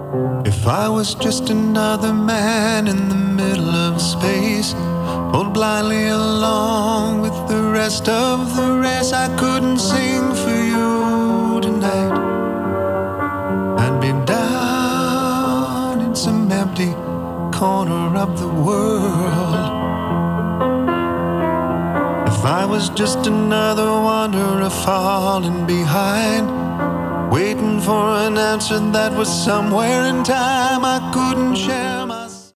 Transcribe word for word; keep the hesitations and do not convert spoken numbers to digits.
If I was just another man in the middle of space, pulled blindly along with the rest of the race, I couldn't sing for you tonight. I'd be down in some empty corner of the world. If I was just another wanderer falling behind, waiting for an answer that was somewhere in time, I couldn't share